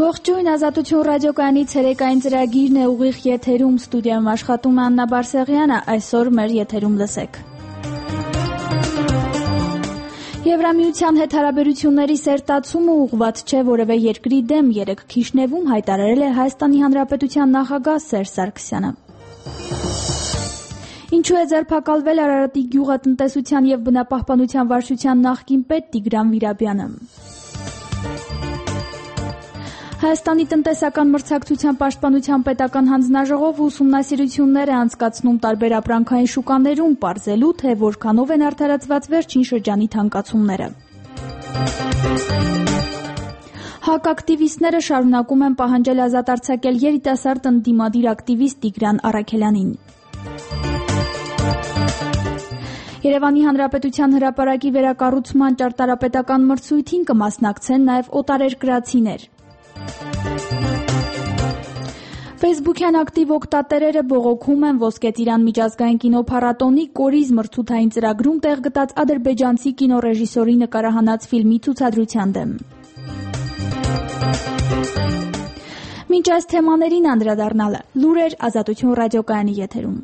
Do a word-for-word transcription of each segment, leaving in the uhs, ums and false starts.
Ողջույն, Ազատություն ռադիոկայանի ցերեկային ծրագիրն է ուղիղ եթերում, ստուդիայում աշխատում է Աննա Բարսեղյանը, այսօր մեր եթերում լսեք։ Եվրամիության հետ հարաբերությունների սերտացումը ուղղված չէ որևէ երկրի դեմ, երեկ Քիշնևում հայտարարել է Հայաստանի Հանրապետության նախագահ Սերժ Սարգսյանը։ Ինչու է ձերբակալվել Արարատի գյուղատնտեսության և բնապահպանության վարչության նախկին պետ Տիգրան Վիրաբյանը։ Հայաստանի տնտեսական մրցակցության պաշտպանության պետական հանձնաժողովը ուսումնասիրություններ է անցկացնում տարբեր ապրանքային շուկաներում, պարզելու, թե որքանով են արդարացված վերջին շրջանի թանկացումները։ ՀԱԿ ակտիվիստները շարունակում են պահանջել ազատ արձակել երիտասարդ ընդդիմադիր ակտիվիստ Տիգրան Առաքելյանին։ Երևանի Հանրապետության հրապարակի վերակառուցման ճարտարապետական մրցույթին կմասնակցեն նաև օտարերկրացիներ։ Facebook-յան ակտիվ օգտատերերը բողոքում են Ոսկե Ծիրան միջազգային կինոփառատոնի կորիզ մրցութային ծրագրում տեղ գտած ադրբեջանցի կինոռեժիսորի նկարահանած ֆիլմի ցուցադրության դեմ։ Մինչ այս թեմաներին անդրադառնալը լուրեր Ազատություն ռադիոկայանի եթերում։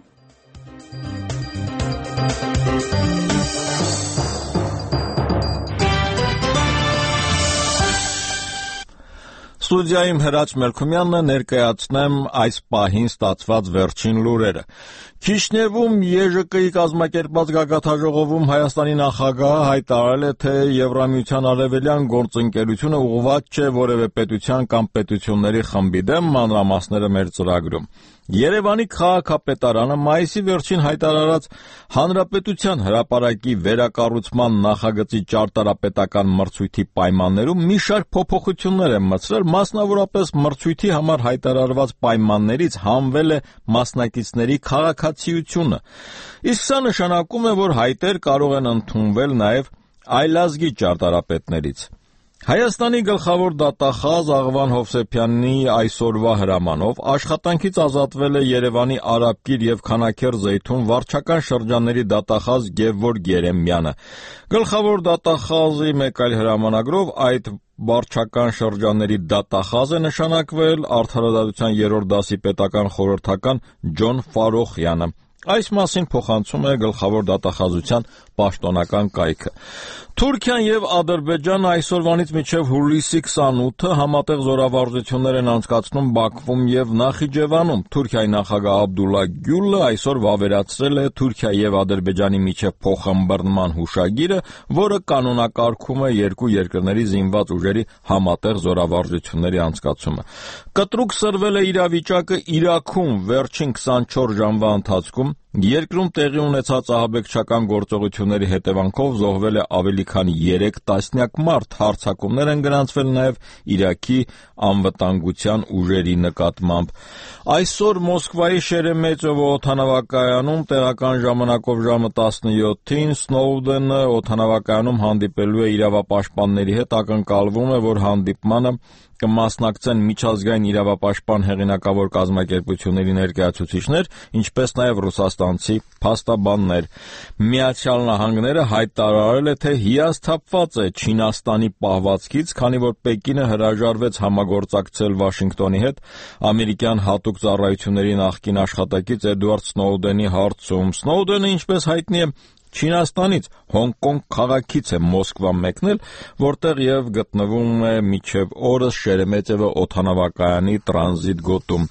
Ստուդիայում Հրաչ Մելքումյանն է, ներկայացնեմ այս պահին ստացված վերջին լուրերը։ Քիշնևում ԵԺԿ-ի կազմակերպած գագաթնաժողովում Հայաստանի նախագահը հայտարարել է, թե Եվրամիության արևելյան գործընկերությունը ուղղված չէ որևէ պետության կամ պետությունների խմբի դեմ, մանրամասները մեր ծրագրում։ Երևանի քաղաքապետարանը մայիսի վերջին հայտարարած Հանրապետության հրապարակի վերակառուցման նախագծի ճարտարապետական մրցույթի պայմաններում մի շարք փոփոխություններ է մտցրել, մասնավորապես մրցույթի համար հայտարարված պայմաններից հանվել է մասնակիցների քաղաքացիությունը, իսկ սա նշանակում է, որ հայտեր կարող են ընդունվել նաև այլազգի ճարտարապետներից։ Հայաստանի գլխավոր դատախազ Աղվան Հովսեփյանի այսօրվա հրամանով աշխատանքից ազատվել է Երևանի Արաբկիր և Քանաքեռ-Զեյթուն վարչական շրջանների դատախազ Գևորգ Երեմյանը։ Գլխավոր դատախազի մեկ այլ հրամանագրով այդ վարչական շրջանների դատախազ է նշանակվել Արդարադատության երրորդ դասի պետական խորհրդական Ջոն Ֆարոխյանը։ Այս մասին փոխանցում է գլխավոր դատախազության պաշտոնական կայքը։ Թուրքիան և Ադրբեջանը այսօրվանից մինչև հուլիսի քսանութը համատեղ զորավարժություններ են անցկացնում Բաքվում և Նախիջևանում։ Թուրքիայի նախագահ Աբդուլլա Գյուլը այսօր վավերացրել է Թուրքիայի և Ադրբեջանի միջև փոխըմբռնման հուշագիրը, որը կանոնակարգում է երկու երկրների զինված ուժերի համատեղ զորավարժությունների անցկացումը։ Կտրուկ սրվել է իրավիճակը Իրաքում վերջին քսանչորս ժամվա ընթացքում։ Երկրում տեղի ունեցած ահաբեկչական գործողությունների հետևանքով զոհվել է ավելի քան երեք տասնյակ մարդ, հարձակումներ են գրանցվել նաև Իրաքի անվտանգության ուժերի նկատմամբ։ Այսօր Մոսկվայի Շերեմետյևո օդանավակայանում տեղական ժամանակով ժամը տասնյոթին Սնոուդենը օդանավակայանում հանդիպելու է իրավապաշտպանների հետ, ակնկալվում է, որ հանդիպմանը կմասնակցեն միջազգային իրավապաշտպան հեղինակավոր կազմակերպությունների ներկայացուցիչներ, ինչպես նաև ռուսաստանցի փաստաբաններ։ Միացյալ Նահանգները հայտարարել է, թե հիասթափված է Չինաստանի պահվածքից, քանի որ Պեկինը հրաժարվեց համագործակցել Վաշինգտոնի հետ ամերիկյան հատուկ ծառայությունների նախկին աշխատակից Էդվարդ Սնոուդենի հարցում։ Սնոուդենը, ինչպես հայտնի է, Չինաստանից Հոնկոնգ քաղաքից է Մոսկվա մեկնել, որտեղ և գտնվում է մինչև օրս Շերեմետյևո օդանավակայանի տրանզիտ գոտում։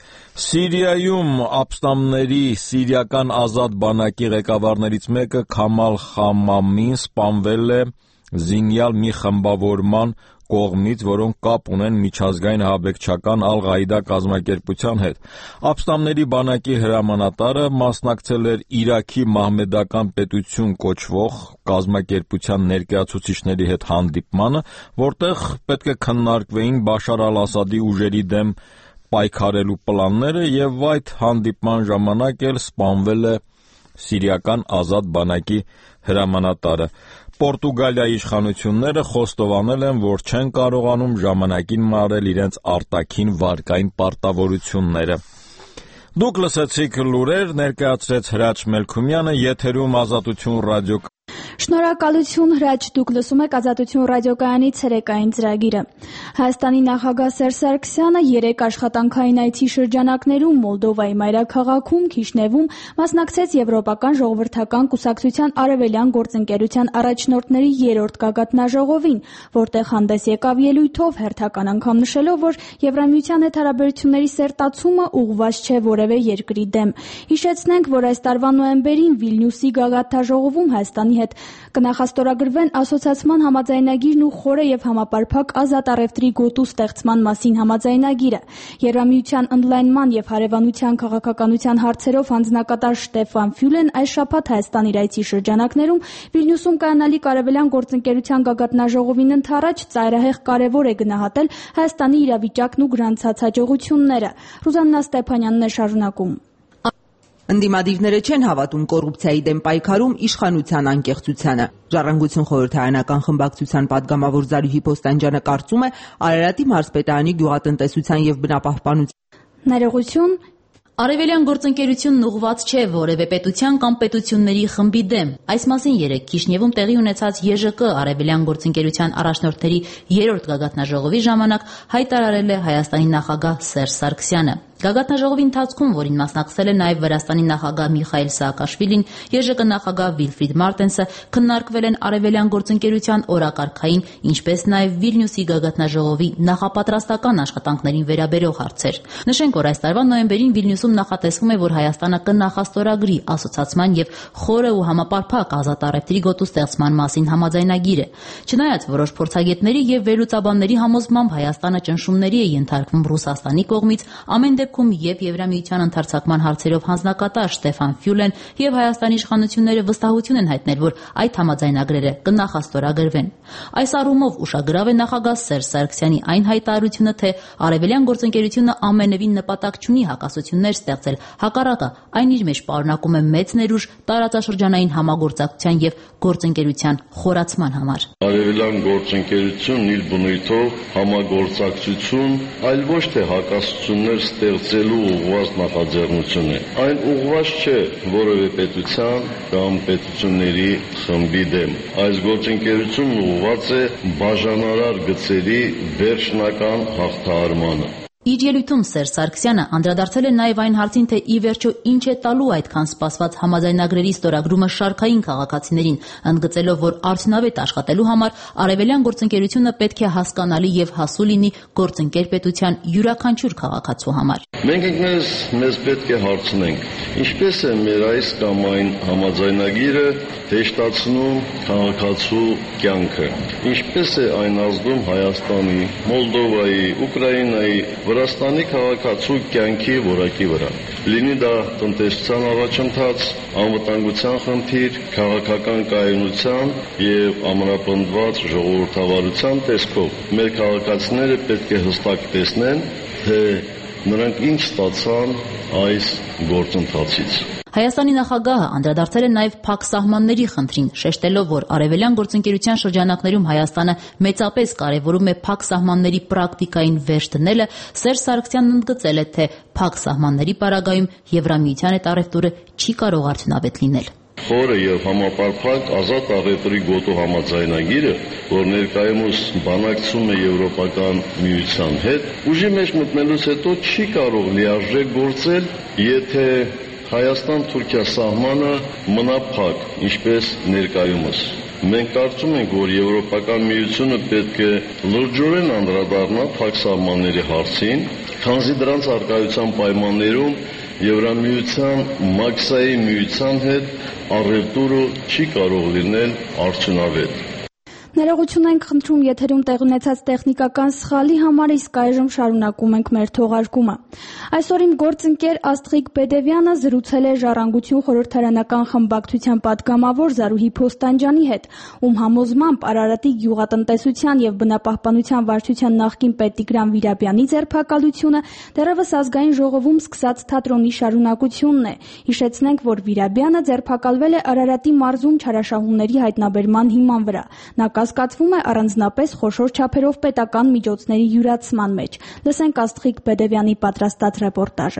Սիրիայում ապստամբների սիրիական ազատ բանակի ղեկավարներից մեկը Քամալ Խամամին սպանվել է զինյալ մի խմբավորման կողմից, որոնք կապ ունեն միջազգային ահաբեկչական Ալ-Ղաիդա կազմակերպության հետ։ Ապստամբների բանակի հրամանատարը մասնակցել էր Իրաքի մահմեդական պետություն կոչվող կազմակերպության ներկայացուցիչների հետ հանդիպմանը, որտեղ պետք է քննարկվեին Բաշար Ալ-Ասադի ուժերի դեմ պայքարելու պլանները, և այդ հանդիպման ժամանակ էլ սպանվել է սիրիական ազատ բանակի հրամանատարը։ Պորտուգալիայի իշխանությունները խոստովանել են, որ չեն կարողանում ժամանակին մարել իրենց արտաքին վարկային պարտավորությունները։ Դուք լսեցիք լուրեր, ներկայացրեց Հրաչ Մելքումյանը, եթերում Ազատություն ռադիո Շնորհակալություն Հրաչ, դուք լսում եք Ազատություն ռադիոկայանի ցերեկային ծրագիրը։ Հայաստանի նախագահ Սերժ Սարգսյանը երեք աշխատանքային այցի շրջանակներում Մոլդովայի մայրաքաղաքում Քիշնևում մասնակցեց Եվրոպական ժողովրդական կուսակցության արևելյան գործընկերության առաջնորդների երրորդ գագաթնաժողովին, որտեղ հանդես եկավ ելույթով հերթական անգամ նշելով, որ Եվրամիության հետ հարաբերությունների սերտացումը ուղղված չէ որևէ երկրի դեմ։ Հիշեցնենք, որ այս տարվա նոյեմբերին Վիլնյուսի գագաթնաժողովում Հայաստանի հետ կնախաստորագրվեն ասոցիացման համաձայնագիրն ու խորը եւ համապարփակ ազատ առևտրի գոտու ստեղծման մասին համաձայնագիրը։ Եվրամիության ընդլայնման եւ հարևանության քաղաքականության հարցերով հանձնակատար Շտեֆան Ֆյուլեն այս շաբաթ Հայաստան իր այցի շրջանակներում Վիլնյուսում կայանալիք արևելյան գործընկերության գագաթնաժողովին ընդառաջ ծայրահեղ կարևոր է գնահատել Հայաստանի իրավիճակն ու գրանցած հաջողությունները։ Ռուզաննա Ստեփանյանն է շարունակում։ Ընդդիմադիրները չեն հավատում կոռուպցիայի դեմ պայքարում իշխանության անկեղծությանը։ Ժառանգություն խորհրդարանական խմբակցության պատգամավոր Զարուհի Փոստանջյանը կարծում է Արարատի մարզպետարանի գյուղատնտեսության եւ բնապահպանության ներողություն Արևելյան գործընկերությունն ուղղված չէ որևէ պետության կամ պետությունների խմբի դեմ։ Այս մասին երեկ Քիշնևում տեղի ունեցած Ե Ժ Կ Արևելյան գործընկերության առաջնորդների երրորդ գագաթնաժողովի ժամանակ հայտարարել է Հայաստանի նախագահ Սերժ Սարգսյանը։ Գագաթնաժողովի ընթացքում, որին մասնակցել է նաև Վրաստանի նախագահ Միխայիլ Սաակաշվիլին, Ե Ժ Կ նախագահ Վիլֆրիդ Մարտենսը, քննարկվել են արևելյան գործընկերության օրակարգային, ինչպես նաև Վիլնյուսի գագաթնաժողովի նախապատրաստական աշխատանքներին վերաբերող հարցեր։ Նշենք, որ այս տարվա նոյեմբերին Վիլնյուսում նախատեսվում է, որ Հայաստանը կնախաստորագրի ասոցիացման եւ խորը ու համապարփակ ազատ առևտրի գոտու ստեղծման մասին համաձայնագիրը։ Չնայած որոշ փորձագետների եւ վերլուծաբանների համոզմամբ Հայաստանը ճնշումների է ենթարկվում Ռուսաստանի կողմից, ամեն դեպքում եւ Եվրամիության ընդարձակման հարցերով հանձնակատար Շտեֆան Ֆյուլեն եւ Հայաստանի իշխանությունները վստահություն են հայտնել, որ այդ համաձայնագրերը կնախաստորագրվեն։ Այս առումով ուշագրավ է նախագահ Սերժ Սարգսյանի այն հայտարարությունը, թե արևելյան գործընկերությունը ամենևին նպատակ չունի հակասություններ ստեղծել, հակառակը այն իր մեջ պարունակում է մեծ ներուժ տարածաշրջանային համագործակցության եւ գործընկերության խորացման համար։ Արևելյան գործընկերությունն իր բնույթով համագործակցություն, այլ ոչ թե հակասություններ ստեղծելու ուղղված նախաձեռնություն է։ Այն ուղղված չէ որևէ պետության կամ պետությունների խմբի դեմ։ Այս գործընկերությունն ուղղված է բաժանարար գծերի վերջնական հաղթահարմանը։ Իր ելույթում Սերժ Սարգսյանը անդրադարձել է նաև այն հարցին, թե ի վերջո ինչ է տալու այդքան սպասված համաձայնագրերի ստորագրումը շարքային քաղաքացիներին, ընդգծելով, որ արդյունավետ աշխատելու համար արևելյան գործընկերությունը պետք է հասկանալի եւ հասու լինի գործընկեր պետության յուրաքանչյուր քաղաքացու համար։ Մենք ինքներս մեզ պետք է հարցնենք, ինչպես է մեր այս կամ այն համաձայնագիրը հեշտացնում քաղաքացու կյանքը, ինչպես է այն ազդում Հայաստանի, Մոլդովայի, Ուկրաինայի, Վրաստանի քաղաքացու կյանքի որակի վրա։ Լինի դա տնտեսության առաջընթաց, անվտանգության խնդիր, քաղաքական կայունության եւ ամրապնդված ժողովրդավարության տեսքով։ Մեր քաղաքացիները պետք է հստակ տեսնեն, թե նրանք ինչ ստացան այս գործընթացից։ Հայաստանի նախագահը անդրադարձել է նաև փակ սահմանների խնդրին, շեշտելով, որ արևելյան գործընկերության շրջանակներում Հայաստանը մեծապես կարևորում է փակ սահմանների պրակտիկային վերջ դնելը, Սերժ Սարգսյանն ընդգծել է, թե փակ սահմանների պարագայում Եվրամիության հետ առևտուրը չի կարող արդյունավետ լինել։ Խորը եւ համապարփակ ազատ առևտրի գոտու համաձայնագիրը, որ ներկայումս բանակցում է Եվրոպական միության հետ, ուժի մեջ մտնելուց հետո չի կարող լիարժեք գործել, եթե Հայաստան-Թուրքիա սահմանը մնա փակ, ինչպես ներկայումս։ Մենք կարծում ենք, որ Եվրոպական միությունը պետք է լրջորեն անդրադառնա փակ սահմանների հարցին, քանզի դրանց արկայության պայմաններում Եվրամիության մաքսայի միության հետ առևտուրը չի կարող լինել արդյունավետ։ Ներողություն ենք խնդրում եթերում տեղ ունեցած տեխնիկական սխալի համար, իսկ այժմ շարունակում ենք մեր թողարկումը։ Այսօր իմ գործընկեր Աստղիկ Բեդևյանը զրուցել է Ժառանգություն խորհրդարանական խմբակցության պատգամավոր Զարուհի Փոստանջյանի հետ, ում համոզմամբ Արարատի գյուղատնտեսության եւ բնապահպանության վարչության նախկին պետ Տիգրան Վիրաբյանի ձերբակալությունը դեռևս ազգային ժողովում սկսած թատրոնի շարունակությունն է։ Հիշեցնենք, որ Վիրաբյանը ձերբակալվել է Արարատի մարզում չարաշահումների հայտնաբերման հիման վրա։ Նա կասկածվում է առանձնապես խոշոր չափերով պետական միջոցների յուրացման մեջ։ Լսենք Աստղիկ Բեդևյանի պատրաստած ռեպորտաժը։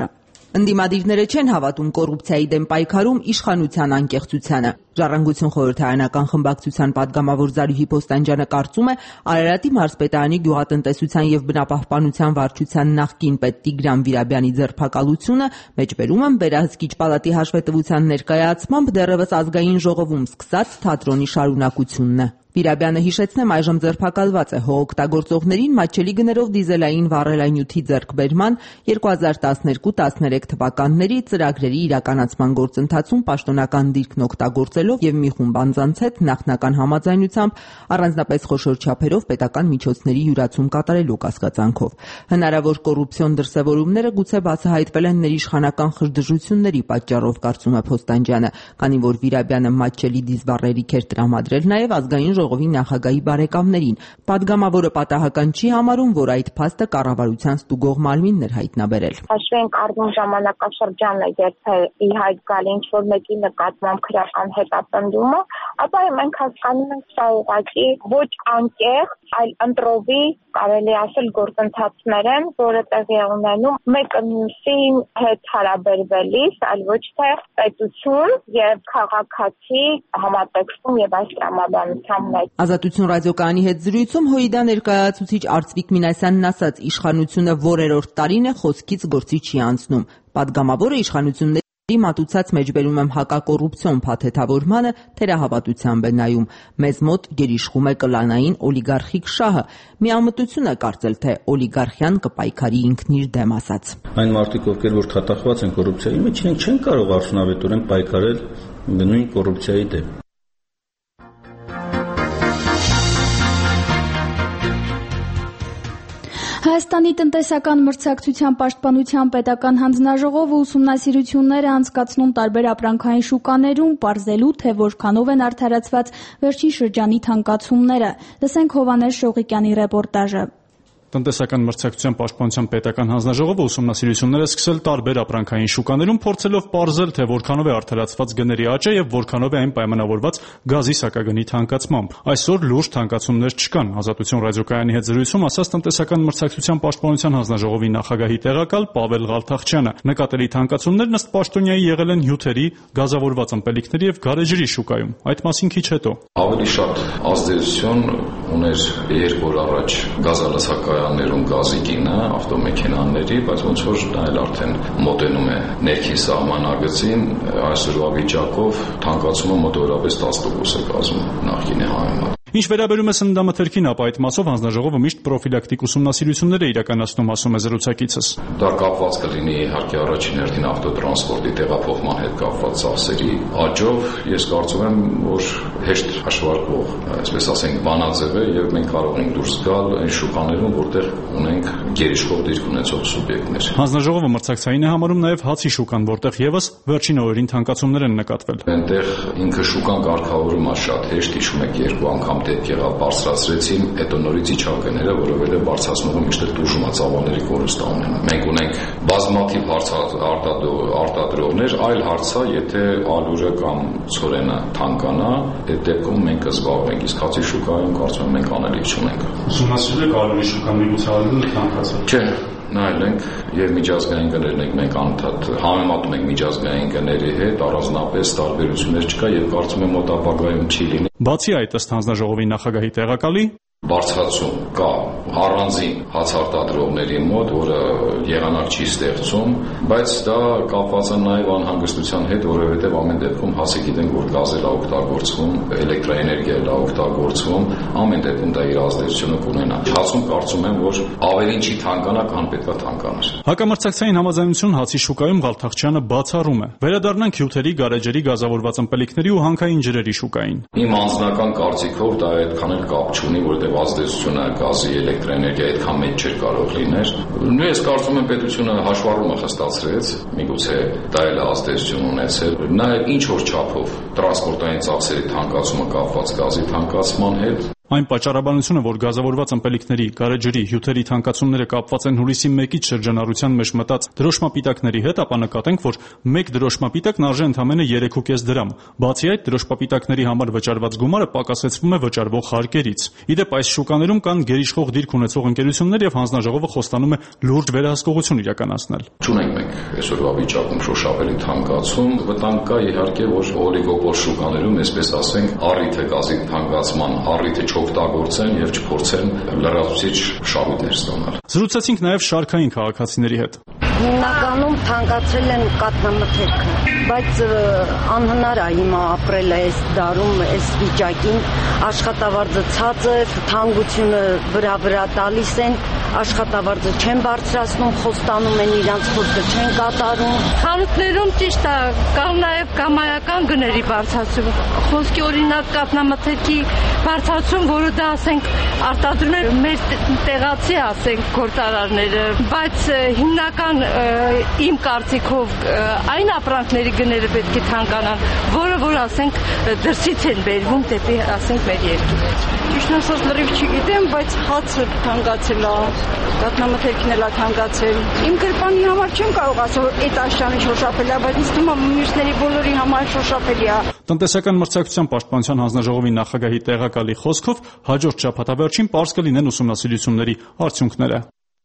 Ընդդիմադիրները չեն հավատում կոռուպցիայի դեմ պայքարում իշխանության անկեղծությանը։ Ժառանգություն խորհրդարանական խմբակցության падգամավոր Զարուհի Փոստանջյանը կարծում է, Արարատի մարզպետարանի գյուղատնտեսության եւ բնապահպանության վարչության նախկին պետ Տիգրան Վիրաբյանի ձերբակալությունը մեջբերում են վերահսկիչ պալատի հաշվետվության ներկայացմամբ դեռևս ազգային ժողովում սկսած թատրոնի շարունակությունն է։ Վիրաբյանը հիշեցնեմ այժմ ձերբակալված է հողօգտագործողներին մատչելի գներով դիզելային վառելանյութի ձեռքբերման երկու հազար տասներկու տասներեք թվականների ծրագրերի իրականացման գործընթացում պաշտոնական դիրքն օգտագործելով եւ մի խումբ անձանց հետ նախնական համաձայնությամբ առանձնապես խոշոր չափերով պետական միջոցների յուրացում կատարելու կասկածանքով։ Հնարավոր կոռուպցիոն դրսևորումները գուցե բացահայտվել են ներիշխանական խժդժությունների պատճառով, կարծում է Փոստանջյանը, քանի որ Վիրաբյանը մատչելի դիզվառերիք էր տրամադրել նաեւ ազգային ժողովի նախագահի բարեկամներին։ Պատգամավորը պատահական չի համարում, որ այդ փաստը կառավարության ստուգող մարմինն էր հայտնաբերել։ Հաշվի ենք առնում ժամանակաշրջանը, երբ ի հայտ գալի ինչ-որ մեկի նկատմամբ քրեական հետապնդումը, ապա մենք հասկանում ենք սա ուղղակի ոչ անկեղծ, այլ ընտրովի, կարելի ասել, գործընթացներ են, որը տեղի է ունենում մեկը մյուսի հետ հարաբերվելիս, այլ ոչ թե պետություն եւ քաղաքացի համատեքստում եւ այս տրամաբանությամբ։ Ազատություն ռադիոկայանի հետ զրույցում ՀՅԴ ներկայացուցիչ Արծվիկ Մինասյանն ասաց, իշխանությունը որերորդ տարին է խոսքից գործի չի անցնում։ Պատգամավորը իշխանությունների մատուցած մեջբերում եմ հակակոռուպցիոն փաթեթավորմանը թերահավատությամբ է նայում։ Մեզ մոտ գերիշխում է կլանային օլիգարխիկ շահը։ Միամտություն է կարծել, թե օլիգարխիան կպայքարի ինքն իր դեմ ասաց։ Այն մարդիկ, ովքեր որ թաթախված են կոռուպցիայի մեջ, իրենք չեն կարող արդյունավետորեն պայքարել նույն կոռուպցիայի դեմ։ Հայաստանի տնտեսական մրցակցության պաշտպանության պետական հանձնաժողովը ուսումնասիրություններ է անցկացնում տարբեր ապրանքային շուկաներում, պարզելու, թե որքանով են արդարացված վերջին շրջանի թանկացումները։ Լսենք Հովհաննես Շողիկյանի ռեպորտաժը։ Տնտեսական մրցակցության պաշտպանության պետական հանձնաժողովը ուսումնասիրություններ է սկսել տարբեր ապրանքային շուկաներում, փորձելով պարզել, թե որքանով է արդարացված գների աճը եւ որքանով է այն պայմանավորված գազի սակագնի թանկացմամբ։ Այսօր լուրջ թանկացումներ չկան։ Ազատություն ռադիոկայանի հետ զրույցում ասաց տնտեսական մրցակցության պաշտպանության հանձնաժողովի նախագահի տեղակալ Պավել Ղալթախչյանը։ Նկատելի թանկացումներն ըստ պաշտոնյայի եղել են հյութերի, գազավորված ըմպելիքների եւ գարեջրի շուկայում։ Այդ մասին քիչ հետո։ Ավելի շատ ազդեցություն ուներ երկու օր առաջ գազալացակայաններում գազի գինը, ավտոմեքենաների, բայց ոնց որ դա էլ արդեն մոտենում է ներքին սահմանագծին, այսօրվա վիճակով թանկացումը մոտավորապես տասը տոկոս է կազմում նախկինի համեմատ։ Ինչ վերաբերում է սննդամթերքին, ապա այդ մասով հանձնաժողովը միշտ պրոֆիլակտիկ ուսումնասիրություններ է իրականացնում, ասում է զրուցակիցս։ Դա կապված կլինի իհարկե առաջին հերթին ավտոտրանսպորտի տեղափոխման հետ կապված ծախսերի աճով։ Ես կարծում եմ, որ հեշտ հաշվարկվող, այսպես ասենք, բանաձև է եւ մենք կարող ենք դուրս գալ այն շուկաներում, որտեղ ունենք գերիշխող դիրք ունեցող սուբյեկտներ։ Հանձնաժողովը մրցակցային է համարում նաեւ հացի շուկան, որտեղ եւս վերջին օրերին թանկացումներ են նկատվել։ Այնտեղ ինքը շուկան կարգավորում է շատ հեշտ, հիշում եք երկու անգամ դեպք եղավ, բարձրացրեցին, հետո նորից իջավ գները, որովհետև բարձրացնողը միշտ դուրժում է ծավալների կորուստ ունենում։ Մենք ունենք բազմաթիվ արտադրողներ, այլ հարց է, եթե ալյուրը կամ ցորենը թանկանա, այդ դեպքում մենք կզբաղվենք, իսկ հացի շուկայում կարծում եմ մենք անելիք չունենք։ Ուսումնասիրել եք ալյուրի շուկան, միգուցե ալյուրը թանկացել։ Չէ, նայենք եւ միջազգային գներն ենք մենք անընդհատ համեմատում ենք միջազգային գների հետ, առանձնապես տարբերություններ չկա եւ կարծում եմ մոտ ապագայում չի լինի։ Բացի այդ, ըստ հանձնաժողովի նախագահի տեղակալի, բարձրացում կա առանձին հացարտադրողների մոտ, որը եղանակ չի ստեղծում, բայց դա կապված է նաև անհանգստության հետ, որովհետև ամեն դեպքում հացը գիտենք, որ գազել է օգտագործվում, էլեկտրաէներգիա է օգտագործվում, ամեն դեպքում դա իր ազդեցությունը կունենա։ Հացում կարծում եմ, որ ավելին չի թանկանա, քան պետք է թանկանար։ Հակամրցակցային համաձայնություն հացի շուկայում Ղալթախչյանը բացառում է։ Վերադառնանք հյութերի, գարեջրի, գազավորված ըմպելիքների ու հանքային ջրերի շուկային։ Իմ անձնական կարծիքով դա այդքան էլ կապ չունի, որտեղ ազդեցությունը գազի, էլեկտրաէներգիայի այդքան մեծ չէր կարող լինել։ Նույն ես կարծում եմ պետությունը հաշվառումը խստացրեց, միգուցե դա էլ ազդեցություն ունեցել։ Նաև ինչ որ չափով տրանսպորտային ծախսերի թանկացումը կապված գազի թանկացման հետ, Այն պատճառաբանությունը, որ գազավորված ըմպելիքների, գարեջրի, հյութերի թանկացումները կապված են հուլիսի մեկից շրջանառության մեջ մտած դրոշմապիտակների հետ, ապա նկատենք, որ մեկ դրոշմապիտակն արժե ընդամենը երեք ու կես դրամ։ Բացի այդ, դրոշմապիտակների համար վճարված գումարը պակասեցվում է վճարվող հարկերից։ Ի դեպ, այս շուկաներում կան գերիշխող դիրք ունեցող ընկերություններ եւ հանձնաժողովը խոստանում է լուրջ վերահսկողություն իրականացնել։ Չունենք մենք այսօրվա վիճակում շոշափելի թանկացում, վտանգ կա իհարկե, որ օլիգոպոլ շուկաներում, այսպես ասենք, առիթը գազի թանկացման առիթը չօգտագործեն եւ չփորձեն լրացուցիչ շահույթներ ստանալ։ Զրուցեցինք նաեւ շարքային քաղաքացիների հետ։ Հիմնականում թանկացել են կաթնամթերքը, բայց անհնար է հիմա ապրել այս դարում, այս վիճակին, աշխատավարձը ցածր, թանկությունը վրա-վրա տալիս են, աշխատավարձը չեն բարձրացնում, խոստանում են իրանց խոսքը չեն կատարում։ Խանութներում ճիշտ է, կա նաև կամայական գների բարձրացում, խոսքի օրինակ կաթնամթերքի բարձրացում, որը դա ասենք արտադրում են մեր տեղացի ասենք գործարարները, բայց հիմնական իմ կարծիքով այն ապրանքների գները պետք է թանկանան, որը որ ասենք դրսից են բերվում դեպի ասենք մեր երկիր։ Ճիշտ ասած լրիվ չգիտեմ, բայց հացը թանկացել է, կաթնամթերքն էլ է թանկացել։ Իմ գրպանի համար չեմ կարող ասել, որ այդ աշճանի շոշափել է, բայց ինձ թվում է մյուսների բոլորի համար շոշափելի է։ Տնտեսական մրցակցության պաշտպանության հանձնաժողովի նախագահի տեղակալի խոսքով հաջորդ շաբաթավերջին պարզ կլինեն ուսումնասիրությունների արդյունքները։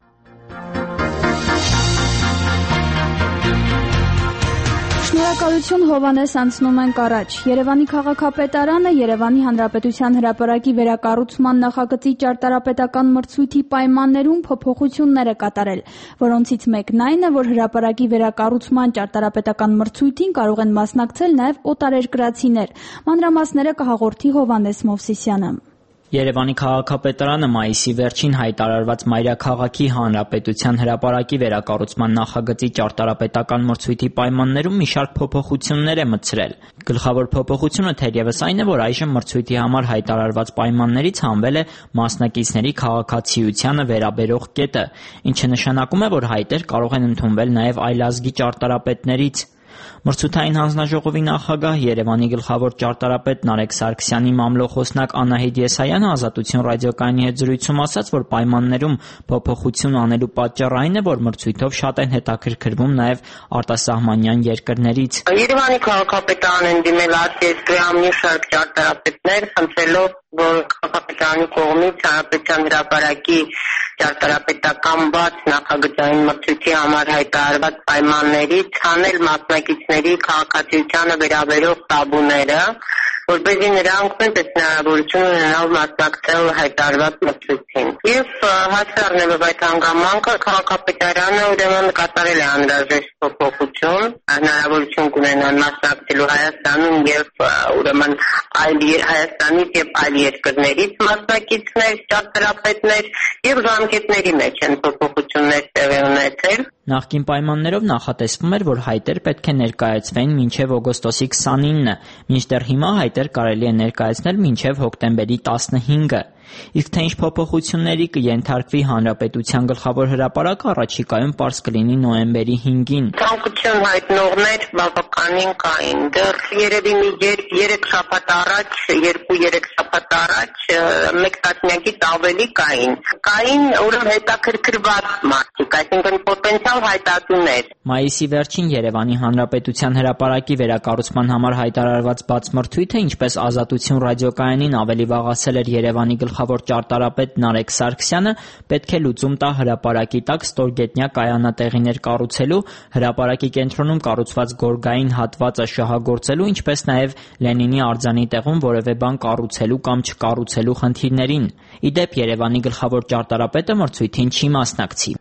Շնորհակալություն Հովհաննես, անցնում ենք առաջ։ Երևանի քաղաքապետարանը Երևանի Հանրապետության հրապարակի վերակառուցման նախագծի ճարտարապետական մրցույթի պայմաններում փոփոխություններ է կատարել, որոնցից մեկն այն է, որ հրապարակի վերակառուցման ճարտարապետական մրցույթին կարող են մասնակցել նաև օտարերկրացիներ։ Մանրամասները կհաղորդի Հովհաննես Մովսիսյանը։ Երևանի քաղաքապետարանը մայիսի վերջին հայտարարված Մայրաքաղաքի Հանրապետության հրապարակի վերակառուցման նախագծի ճարտարապետական մրցույթի պայմաններում մի շարք փոփոխություններ է մտցրել։ Գլխավոր փոփոխությունը թերևս այն է, որ այժմ մրցույթի համար հայտարարված պայմաններից հանվել է մասնակիցների քաղաքացիությանը վերաբերող կետը, ինչը նշանակում է, որ հայտեր կարող են ընդունվել նաև այլազգի ճարտարապետներից։ Մրցութային հանձնաժողովի նախագահ Երևանի գլխավոր ճարտարապետ Նարեկ Սարգսյանի մամլոխոսնակ Անահիտ Եսայանը Ազատություն ռադիոկայանի հետ զրույցում ասաց, որ պայմաններում փոփոխություն անելու պատճառը այն է, որ մրցույթով շատ են հետաքրքրվում նաև արտասահմանյան երկրներից։ Երևանի քաղաքապետարանն ընդդիմել արտերկրյա մի շարք ճարտարապետներ, խնդրելով, որ քաղաքապետարանի կողմից հանրապետության հրապարակի ճարտարապետական բաց նախագծային մրցույթի համար հայտարարված պայմաններից հանել մասնակիցների քաղաքացիությանը վերաբերող տաբուները, որպեսզի նրանք նույնպես հնարավորություն ունենալ մասնակցել հայտարարված մրցույթին։ Եվ հաշվի առնելով այդ հանգամանքը, քաղաքապետարանը ուրեմն կատարել է անհրաժեշտ փոփոխություն, հնարավորություն կունենան մասնակցելու Հայաստանում եւ ուրեմն այլ Հայաստանից եւ այլ երկրներից մասնակիցներ, ճարտարապետներ եւ ժամկետների մեջ են փոփոխություններ տեղի ունեցել։ Նախկին պայմաններով նախատեսվում էր, որ հայտեր պետք է ներկայացվեն մինչև օգոստոսի քսանինը, մինչդեռ հիմա հայտեր կարելի է ներկայացնել մինչև հոկտեմբերի տասնհինգը։ Իսկ թե ինչ փոփոխությունների կենթարկվի Հանրապետության գլխավոր հրապարակը, առաջիկայում պարզ կլինի նոյեմբերի հինգին։ Ցանկություն հայտնողներ բավականին կային։ Դեռ երևի մի երեք շաբաթ առաջ, երկու-երեք շաբաթ առաջ մեկ տասնյակից ավելի կային։ Կային ուրեմն հետաքրքրված մարդիկ, այսինքն պոտենցիալ հայտարարներ։ Մայիսի վերջին Երևանի Հանրապետության հրապարակի վերակառուցման համար հայտարարված բաց մրցույթը, ինչպես Ազատություն ռադիոկայանին ավելի վաղ ասել էր Երևանի գլխավոր ճարտարապետ Նարեկ Սարգսյանը, պետք է լուծում տա հրապարակի տակ ստորգետնյա կայանատեղիներ կառուցելու, հրապարակի կենտրոնում կառուցված գորգային հատվածը շահագործելու, ինչպես նաև Լենինի արձանի տեղում որևէ բան կառուցելու կամ չկառուցելու խնդիրներին։ Ի դեպ, Երևանի գլխավոր ճարտարապետը մրցույթին չի մասնակցի։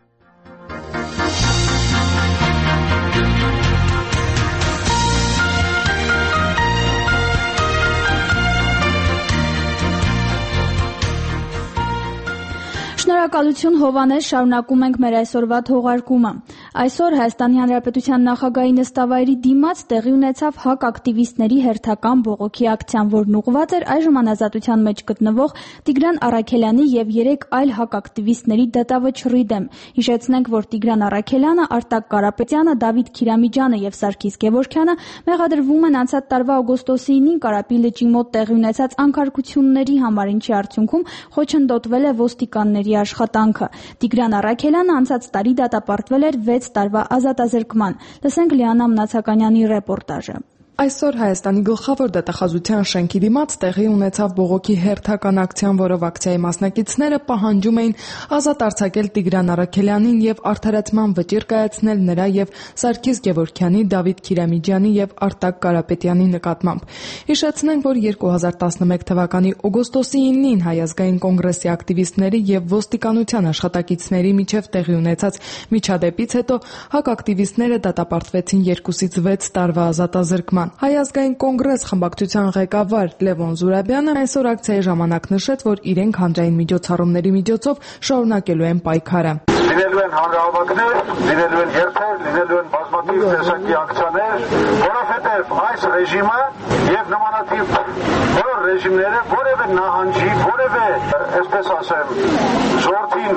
Շնորհակալություն Հովհաննես, շարունակում ենք մեր այսօրվա թողարկումը։ Այսօր Հայաստանի Հանրապետության նախագահի նստավայրի դիմաց տեղի ունեցավ ՀԱԿ ակտիվիստների հերթական բողոքի ակցիան, որն ուղղված էր այժմ անազատության մեջ գտնվող Տիգրան Առաքելյանի եւ երեք այլ ՀԱԿ ակտիվիստների դատավճռի դեմ։ Հիշեցնենք, որ Տիգրան Առաքելյանը, Արտակ Կարապետյանը, Դավիթ Քիրամիջյանը եւ Սարգիս Գևորգյանը մեղադրվում են անցած տարվա օգոստոսի ինին Կարապի լճի մոտ տեղի ունեցած անքարկությունների համար, ինչի արդյունքում խոչընդոտվել է ոստիկանների աշխատանքը։ Տիգրան Առաքելյանը անցած տարի դատապարտվել էր վեց տարվա ազատազրկման։ Լսենք Լիանա Մնացականյանի ռեպորտաժը։ Այսօր Հայաստանի գլխավոր դատախազության շենքի դիմաց տեղի ունեցավ բողոքի հերթական ակցիան, որով ակցիայի մասնակիցները պահանջում էին ազատ արձակել Տիգրան Առաքելյանին եւ արդարացման վճիռ կայացնել նրա եւ Սարգիս Գևորգյանի, Դավիթ Քիրամիջյանի եւ Արտակ Կարապետյանի նկատմամբ։ Հիշեցնենք, որ երկու հազար տասնմեկ թվականի օգոստոսի ինին Հայ ազգային կոնգրեսի ակտիվիստների եւ ոստիկանության աշխատակիցների միջև տեղի ունեցած միջադեպից հետո ՀԱԿ ակտիվիստները դատապարտվեցին երկուսից վեց տարվա ազատազրկման։ Հայ ազգային կոնգրես խմբակցության ղեկավար Լևոն Զուրաբյանը այսօր ակցիայի ժամանակ նշեց, որ իրենք հանրային միջոցառումների միջոցով շարունակելու են պայքարը։ Լինելու են հանրահավաքներ, լինելու են երթեր, լինելու են բազմաթիվ տեսակի ակցիաներ, որովհետև այս ռեժիմը եւ նմանատիպ բոլոր ռեժիմները որևէ նահանջի, որևէ, այսպես ասեմ, ժողովրդին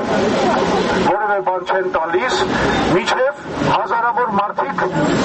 որևէ բան չեն տալիս, միջև հազարավոր մարդիկ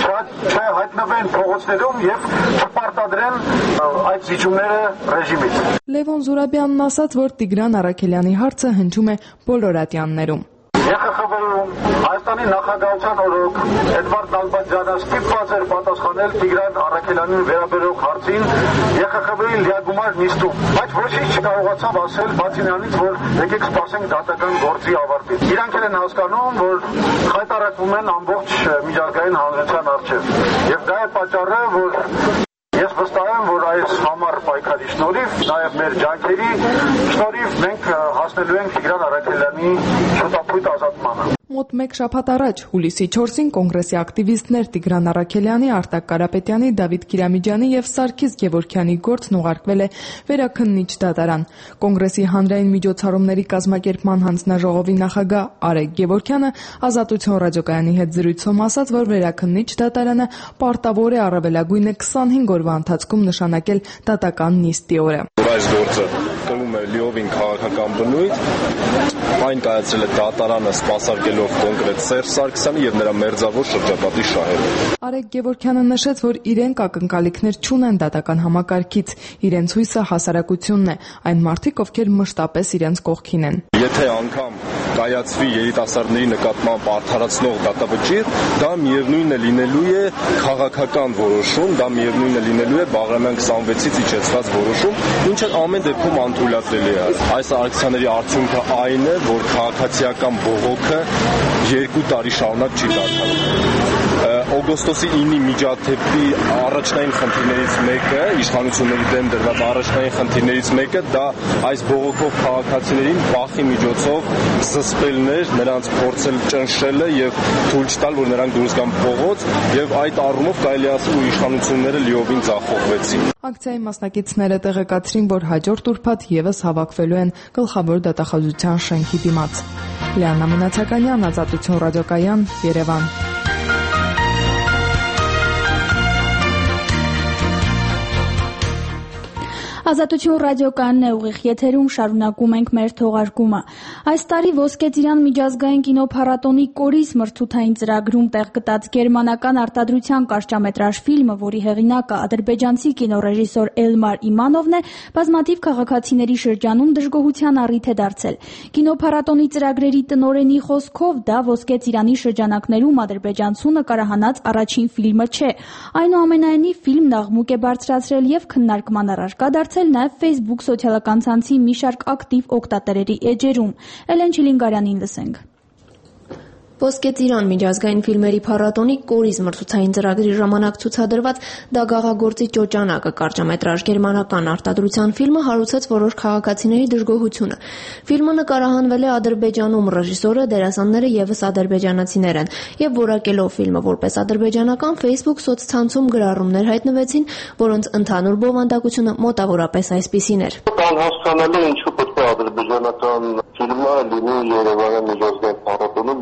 չհայտնվեն փողոցներում եւ չպարտադրեն այդ զիջումները ռեժիմից։ Լևոն Զուրաբյանն ասաց, որ Տիգրան Առաքելյանի հարցը հնչում է բոլոր ատյաններում։ ԵԽԽՎ-ում Հայաստանի նախագահության օրոք Էդվարդ Նալբանդյանը ստիպված էր պատասխանել Տիգրան Առաքելյանին վերաբերող հարցին ԵԽԽՎ-ի լիագումար նիստում, բայց ոչինչ չկարողացավ ասել, բացի նրանից, որ եկեք սպասենք դատական գործի ավարտին։ Իրանք էլ են հասկանում, որ խայտարակվում են ամբողջ միջազգային հանրության առջև, եւ դա է պատճառը, որ ես վստահ եմ, որ այս համառ պայքարի շնորհիվ, նաև մեր ջանքերի շնորհիվ մենք հասնելու ենք Տիգրան Առաքելյանի շուտապույտ ազատմանը։ Մոտ մեկ շաբաթ առաջ, հուլիսի չորսին կոնգրեսի ակտիվիստներ Տիգրան Առաքելյանի, Արտակ Կարապետյանի, Դավիթ Քիրամիջյանի եւ Սարգիս Գևորգյանի գործն ուղարկվել է վերաքննիչ դատարան։ Կոնգրեսի հանրային միջոցառումների կազմակերպման հանձնաժողովի նախագահ Արեգ Գևորգյանը Ազատություն ռադիոկայանի հետ զրույցում ասաց, որ վերաքննիչ դատարանը պարտավոր է առավելագույնը քսանհինգ օրվա ընթացքում նշանակել դատական նիստի օրը։ Այս գործը կրում է լիովին քաղաքական բնույթ, այն կայացրել է դատարանը սպասարկելով կոնկրետ Սերժ Սարգսյանի եւ նրա մերձավոր շրջապատի շահերը։ Արեգ Գևորգյանը նշեց, որ իրենք ակնկալիքներ չունեն դատական համակարգից, իրենց հույսը հասարակությունն է, այն մարդիկ, ովքեր մշտապես իրենց կողքին են։ Եթե անգամ կայացվի երիտասարդների նկատմամբ արդարացնող դատավճիռ, դա միևնույնն է լինելու է քաղաքական որոշում, դա միևնույնն է լինելու է Բաղրամյան քսանվեցից իջեցված որոշում, ինչը ամեն դեպքում անթույլատրելի է։ Այս ակցիաների արդյունքը այն է, որ քաղաքացիական բողոքը երկու տարի շարունակ չի դադարում։ Օգոստոսի ինի միջադեպի առաջնային խնդիրներից մեկը, իշխանությունների դեմ դրված առաջնային խնդիրներից մեկը դա այս բողոքող քաղաքացիներին բախի միջոցով զսպելն էր, նրանց փորձել ճնշելը եւ թույլ չտալ, որ նրանք դուրս գան փողոց, եւ այդ առումով կարելի ասել, որ իշխանությունները լիովին ձախողվեցին։ Ակցիայի մասնակիցները տեղեկացրին, որ հաջորդ ուրբաթ եւս հավաքվելու են գլխավոր դատախազության շենքի դիմաց։ Լիանա Մնացականյան, Ազատություն ռադիոկայան, Երևան։ Ազատություն ռադիոկայանն է ուղիղ եթերում, շարունակում ենք մեր թողարկումը։ Այս տարի Ոսկե ծիրան միջազգային կինոփառատոնի կորիզ մրցութային ծրագրում տեղ գտած գերմանական արտադրության կարճամետրաժ ֆիլմը, որի հեղինակը ադրբեջանցի կինոռեժիսոր Էլմար Իմանովն է, բազմաթիվ քաղաքացիների շրջանում դժգոհության առիթ է դարձել։ Կինոփառատոնի ծրագրերի տնօրենի խոսքով դա Ոսկե ծիրանի շրջանակներում ադրբեջանցու նկարահանած առաջին ֆիլմը չէ։ Այնուամենայնիվ ֆիլմն աղմուկ է բարձրացրել եւ քննարկման առարկա դարձել նաև Facebook սոցիալական ցանցի մի շարք ակտիվ օգտատերերի էջերում։ Էլեն Չիլինգարյանին լսենք։ Ոսկե ծիրան միջազգային ֆիլմերի փառատոնի կորիզ մրցութային ծրագրի ժամանակ ցուցադրված «Դագաղագործի ճոճանակը» կարճամետրաժ գերմանական արտադրության ֆիլմը հարուցեց որոշ քաղաքացիների դժգոհությունը։ Ֆիլմը նկարահանվել է Ադրբեջանում, ռեժիսորը, դերասանները ևս ադրբեջանացիներ են, եւ որակելով ֆիլմը որպես ադրբեջանական, Facebook սոցցանցում գրառումներ հայտնվեցին, որոնց ընդհանուր բովանդակությունը մոտավորապես այսպիսին էր։ Անհասկանալի ինչու պետք է ադրբեջանական ֆիլմը լինի Երևանի միջազգային փառատոնում, եթե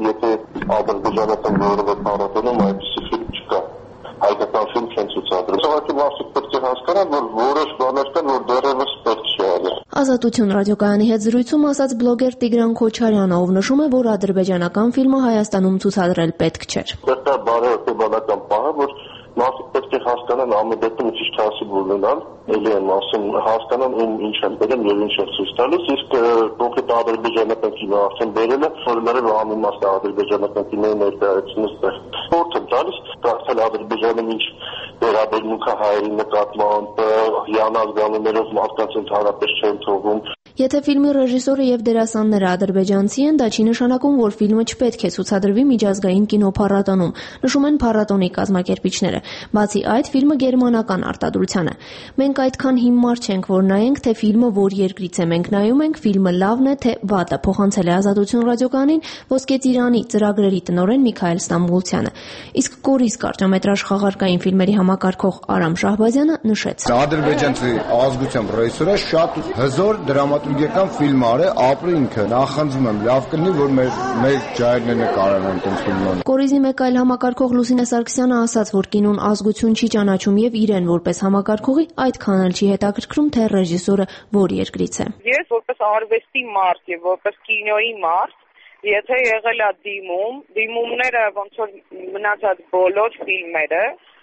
ադրբեջանական որևէ փառատոնում այդպիսի ֆիլմ չկա։ Հայկական ֆիլմ չեն ցուցադրում։ Սովորաբար մարդիկ պետք է հասկանան, որ որոշ բաներ կան, որ դեռևս պետք չի արել։ Ազատություն ռադիոկայանի հետ զրույցում ասաց բլոգեր Տիգրան Քոչարյանը, ով նշում է, որ ադրբեջանական ֆիլմը Հայաստանում ցուցադրել պետք չէր։ Դա բարեհոգեբանական պահ է, որ մարդիկ պետք է հասկանան ամեն դեպքում ճիշտ հասիբ ունենալ, ելի եմ ասում, հասկանան ում ինչ են բերում եւ ինչ են ցույց տալիս, իսկ կոնկրետ ադրբեջանական կինո արդեն բերել է, որը անիմաստ է ադրբեջանական կինոյի ներկայացնելը ստեղ։ Որտեղ տալիս, կարծել Ադրբեջանում ինչ վերաբերմունք է հայերի նկատմամբ, հիանազգանումներով մարդկանց ընդհանրապես չեն թողում։ Եթե ֆիլմի ռեժիսորը եւ դերասանները ադրբեջանցի են, դա չի նշանակում, որ ֆիլմը չպետք է ցուցադրվի միջազգային կինոփառատոնում, նշում են փառատոնի կազմակերպիչները։ Բացի այդ, ֆիլմը գերմանական արտադրության է։ Մենք այդքան հիմար չենք, որ նայենք, թե ֆիլմը որ երկրից է, մենք նայում ենք ֆիլմը լավն է, թե վատը, փոխանցել է Ազատություն ռադիոկայանին Ոսկե ծիրանի ծրագրերի տնօրեն Միքայել Ստամբուլցյանը։ Իսկ Կորիս կարճամետրաժ խաղարկային ֆիլմերի համակարգող Արամ Շահբազյանը նշեց. Ադրբեջանցի ազգությամբ ռեժիսորը շատ հզոր դրամատուրգիական ֆիլմ արել, ապրի ինքը, նախանձում եմ, լավ կլինի, որ մեր մեր ջայրն է նկարահանել այդ ֆիլմը։ Կորիզի մեկ այլ համակարգող Լուսինե Սարգսյանը ասաց, որ կինոն ազգություն չի ճանաչում եւ իրեն որպես համակարգողի այդքան էլ չի հետաքրքրում, թե ռեժիսորը որ երկրից է։ Ես որպես արվեստի մարդ եւ որպես կինոյի մարդ, եթե եղել է դիմում, դիմումները ոնց որ մնացած բոլոր ֆիլմերը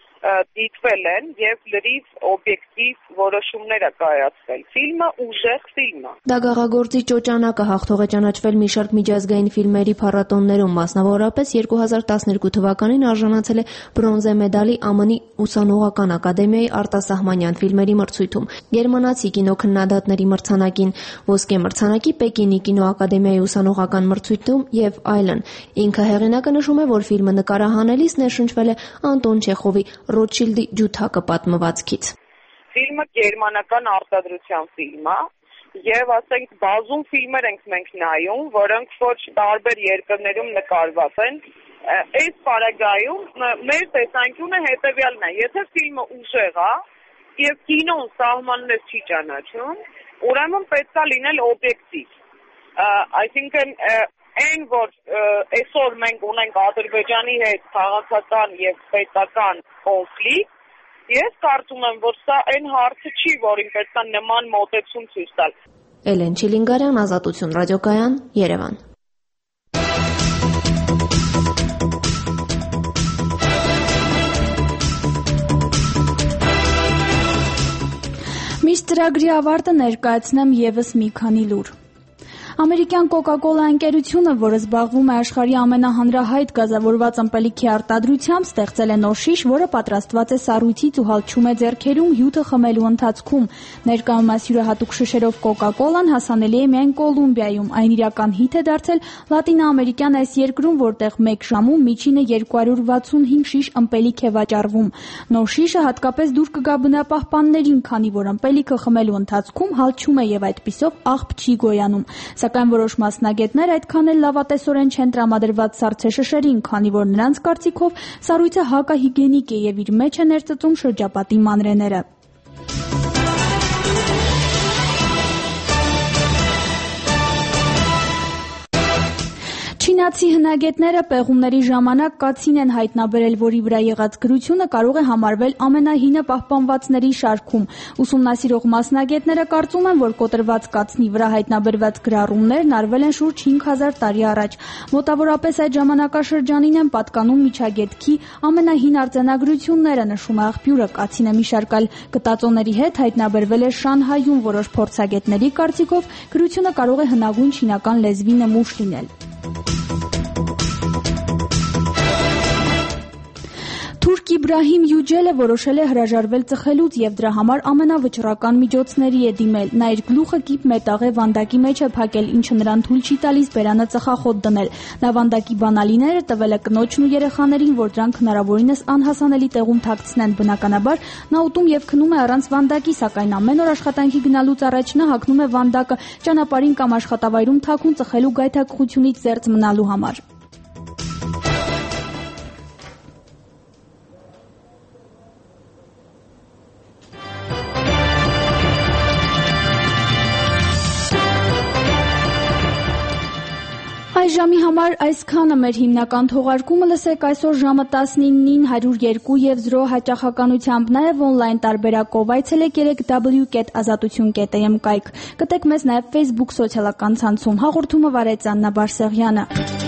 դիտվել են եւ լրիվ օբյեկտիվ որոշումներ է կայացվել։ Ֆիլմը ուժեղ ֆիլմ է։ Դա գաղագործի ճոճանակը հաղթող է ճանաչվել մի շարք միջազգային ֆիլմերի փառատոններում, մասնավորապես երկու հազար տասներկու թվականին արժանացել է բրոնզե մեդալի ԱՄՆ-ի ուսանողական ակադեմիայի արտասահմանյան ֆիլմերի մրցույթում, գերմանացի կինոքննադատների մրցանակին, ոսկե մրցանակի Պեկինի կինոակադեմիայի ուսանողական մրցույթում եւ այլն։ Ինքը հեղինակը նշում է, որ ֆիլմը նկարահանելիս ներշնչվել է Անտոն Չեխովի Ռոթշիլդի ջութակը պատմվածքից։ Ֆիլմը գերմանական արտադրության ֆիլմ է եւ ասենք բազում ֆիլմեր ենք մենք նայում, որոնք ոչ տարբեր երկրներում նկարված են։ Այս պարագայում մեր տեսանկյունը հետեւյալն է. եթե ֆիլմը ուժեղ է եւ կինոն սահմաններ չի ճանաչում, ուրեմն պետք է լինել օբյեկտիվ։ Այսինքն այն որ այսօր մենք ունենք Ադրբեջանի հետ քաղաքական եւ պետական կոնֆլիկտ, ես կարծում եմ, որ սա այն հարցը չի, որին պետք է նման մոտեցում ցույց տալ։ Էլեն Չիլինգարյան, Ազատություն ռադիոկայան, Երևան։ Միշտ ծրագրի ավարտը ներկայացնեմ եւս մի քանի լուր։ Ամերիկյան Coca-Cola ընկերությունը, որը զբաղվում է աշխարհի ամենահանրահայտ գազավորված ըմպելիքի արտադրությամբ, ստեղծել է նոր շիշ, որը պատրաստված է սառույցից ու հալչում է ձեռքերում հյութը խմելու ընթացքում։ Ներկայումս յուրահատուկ շշերով Coca-Cola-ն հասանելի է միայն Կոլումբիայում։ Այն իրական հիթ է դարձել լատինաամերիկյան այս երկրում, որտեղ մեկ ժամում միջինը երկու հարյուր վաթսունհինգ շիշ ըմպելիք է վաճառվում։ Նոր շիշը հատկապես դուր կգա բնապահպաններին, քանի որ ըմպելիքը խմելու ընթացքում հալչում է եւ այդպիսով աղբ չի գոյանում։ Սակայն որոշ մասնագետներ այդքան էլ լավատեսորեն չեն տրամադրված սառցեշշերին, քանի որ նրանց կարծիքով սառույցը հակահիգիենիկ է եւ իր մեջ է ներծծում շրջապատի մանրեները։ Չինացի հնագետները պեղումների ժամանակ կացին են հայտնաբերել, որի վրա եղած գրությունը կարող է համարվել ամենահինը պահպանվածների շարքում։ Ուսումնասիրող մասնագետները կարծում են, որ կոտրված կացնի վրա հայտնաբերված գրառումներն արվել են շուրջ հինգ հազար տարի առաջ։ Մոտավորապես այդ ժամանակաշրջանին են պատկանում Միջագետքի ամենահին արձանագրությունները, նշում է աղբյուրը։ Կացինը մի շարք այլ գտածոների հետ հայտնաբերվել է Շանհայում, որոշ փորձագետների կարծիքով գրությունը կարող է հնագույն չինական լեզվի նմուշ լինել։ Թուրք Իբրահիմ Յուջելը որոշել է հրաժարվել ծխելուց եւ դրա համար ամենավճռական միջոցների է դիմել։ Նա իր գլուխը կիպ մետաղե վանդակի մեջ է փակել, ինչը նրան թույլ չի տալիս բերանը ծխախոտ դնել։ Նա վանդակի բանալիները տվել է կնոջն ու երեխաներին, որ դրանք հնարավորինս անհասանելի տեղում թաքցնեն։ Բնականաբար նա ուտում եւ քնում է առանց վանդակի, սակայն ամեն օր աշխատանքի գնալուց առաջ նա հագնում է վանդակը ճանապարհին կամ աշխատավայրում թաքուն ծխելու գայթակղությունից զերծ մնալու համար։ Այս ժամի համար այսքանը մեր հիմնական թողարկումը լսեք այսօր ժամը տասնինին հարյուր երկու եւ զրո հաճախականությամբ նաեւ on-line տարբերակով այցելեք w w w dot azatutun dot am կայք։ Գտեք մեզ նաեւ Facebook սոցիալական ցանցում։ Հաղորդումը վարեց Աննա Բարսեղյանը։